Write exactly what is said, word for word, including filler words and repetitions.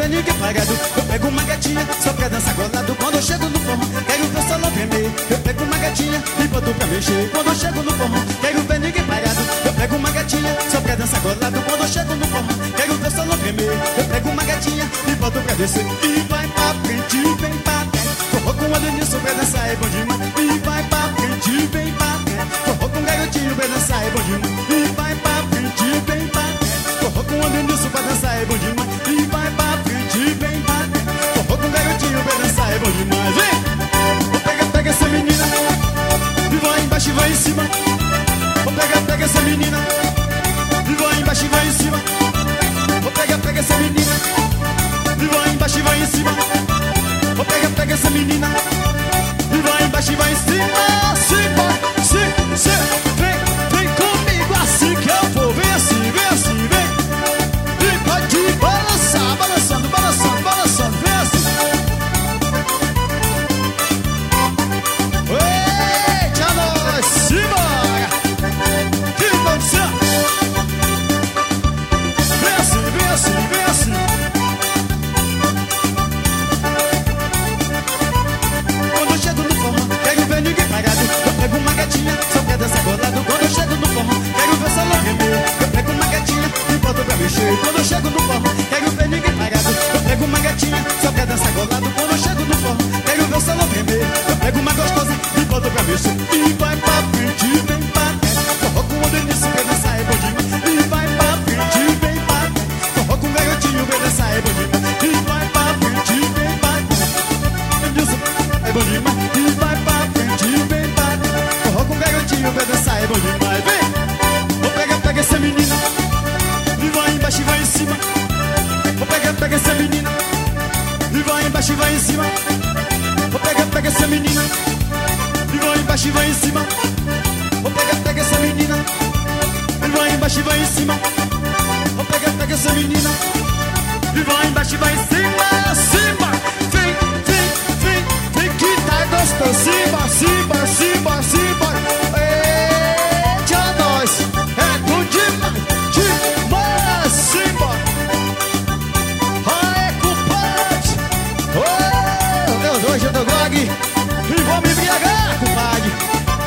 ver ninguém parado. Eu pego uma gatinha só pra dançar colado. Quando eu chego no forró, quero ver o salão tremer. Eu pego uma gatinha e boto pra mexer. Quando eu chego no forró, quero ver ninguém parado. Eu pego uma gatinha só pra dançar colado. Quando eu chego no forró, quero ver o salão tremer. Eu pego uma gatinha e boto pra descer. E vai pra frente, vem pra trás. Forró com o nisso pra dançar é bom demais. E vai pra frente, vem pra trás. Forró com garotinho pra dançar é bom demais. E vai pra frente, vem pra trás. Forró com o nisso pra dançar é bom demais. E vai pra frente, vem pra trás. Forró com garotinho pra dançar é bom demais. Vem! Pega, pega essa menina e vai embaixo e vai em cima. Pega, pega essa menina e vai embaixo e vai em cima. Pega, pega essa menina e vai embaixo e vai em cima. Pega, pega essa menina e vai embaixo e vai em cima. Cima, sim, sim. Vem, vem comigo assim que eu vou. Vem assim, vem assim, vem. E pode balançar, balançando, balançando, balançando. Vem assim. Eita, nós, simbora. Que dança. Vem assim, vem assim, vem assim. Quando eu chego no forró, quero ver ninguém parado. Eu pego uma gatinha, só pra dançar colado. Quando eu chego no forró, quero ver o salão tremer. Eu pego uma gatinha e boto pra mexer. Quando eu chego no forró, quero ver ninguém parado. Eu pego uma gatinha, só pra dançar colado. Quando eu chego no forró, quero ver o salão tremer. Eu pego uma gostosa e boto pra mexer. E vai pra frente, vem pra trás. Forró com o nisso pra dançar é bom demais. E vai pra frente, vem pra trás. Forró com garotinho pra dançar é bom demais. E vai pra frente, vem pra trás. Nisso é bom demais. E vai pra frente, vem pra trás. Forró com garotinho pra dançar é bom demais. Vem! Vou pegar, pega essa menina e vai embaixo e vai em cima. Vou pegar, pega essa menina e vai embaixo e vai em cima. Vou pegar, pega essa menina e vai embaixo e vai em cima. Vou pegar, pega essa menina e vai embaixo e vai em cima. Vou pegar, pega essa menina e vai embaixo e vai em cima. Cima, vem, vem, vem, vem que tá gostoso. Cima, cima, cima.